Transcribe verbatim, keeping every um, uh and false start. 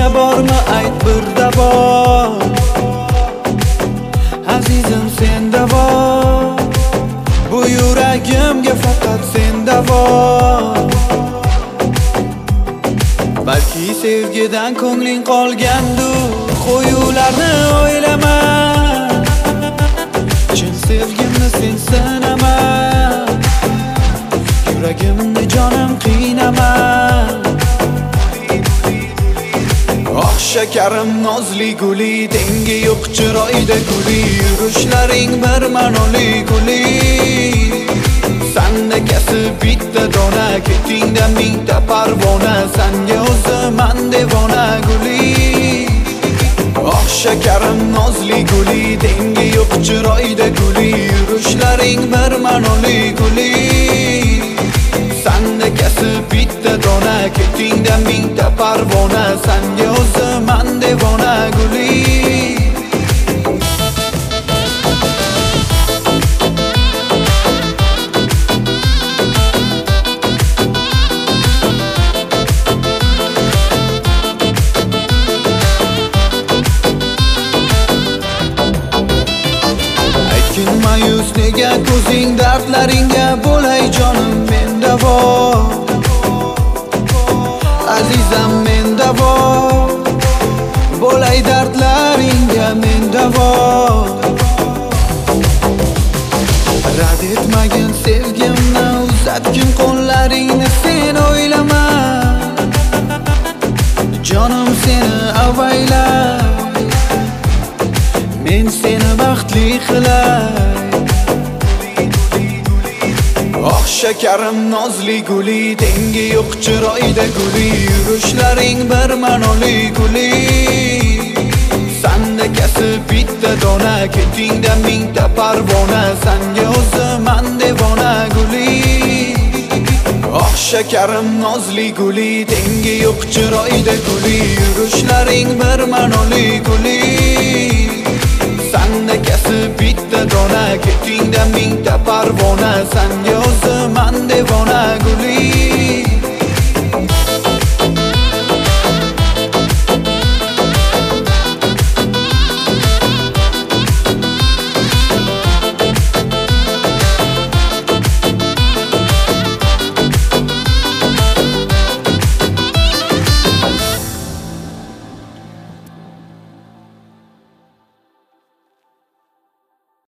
bormi ayt birda bor. Azizim senda bor, bu yuragimga faqat senda bor. Balki sevgidan ko'ngling qolgandir, qo'yularni o'ylama. Chin sevgimni sen sinama, yuragimni jonim qiynama. Oh shakarim nozli guli, tengi yo'q chiroyda guli, yurishlaring bir ma'noli guli. Sanda kasib bitta dona, ketingda mingta parvona, sanga o'ziman devona guli. Oh shakarim nozli guli, tengi yo'q chiroyda guli, yurishlaring bir ma'noli guli. Sanda kasib bitta dona, ketingda mingta parvona, sanga o'ziman devona guli. Mayus nega ko'zing dardlaringga, bo'lay jonim menda bor. Azizam menda bor, bo'lay dardlaringga menda bor. Rad etmagin sevgimni, uzatgin qo'llaringni, sen o'ylama. Jonim seni avayla, men seni baxtli qilay. Oh shakarim nozli guli, tengi yo'q chiroyda guli, yurishlaring bir ma'noli guli. Sanda kasib bitta dona, ketingda mingta parvona, sanga o'ziman devona guli. Oh shakarim nozli guli, tengi yo'q chiroyda guli, yurishlaring bir ma'noli guli. Sanda kasib bitta dona, ketingda mingta parvona, sanga o'ziman devona.